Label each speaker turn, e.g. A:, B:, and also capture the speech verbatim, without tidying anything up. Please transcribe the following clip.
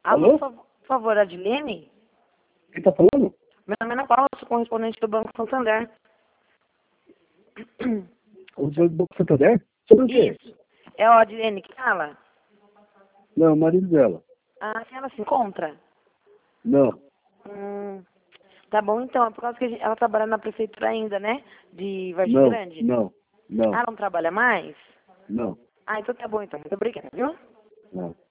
A: Alô,
B: Alô?
A: por favor, por favor, Adilene?
B: Quem tá falando?
A: Meu nome é Ana Paula, sou correspondente do Banco Santander.
B: O senhor do Banco Santander? Sobre o quê?
A: Isso. É a Adilene que fala?
B: Não, o marido dela.
A: Ah, a senhora se encontra?
B: Não,
A: Hum, tá bom, então. É por causa que a gente- ela trabalha na prefeitura ainda, né? De Vargem
B: não,
A: Grande.
B: não, não,
A: Ah, não trabalha mais?
B: não,
A: Ah, então tá bom, então. Muito obrigada, viu?
B: não.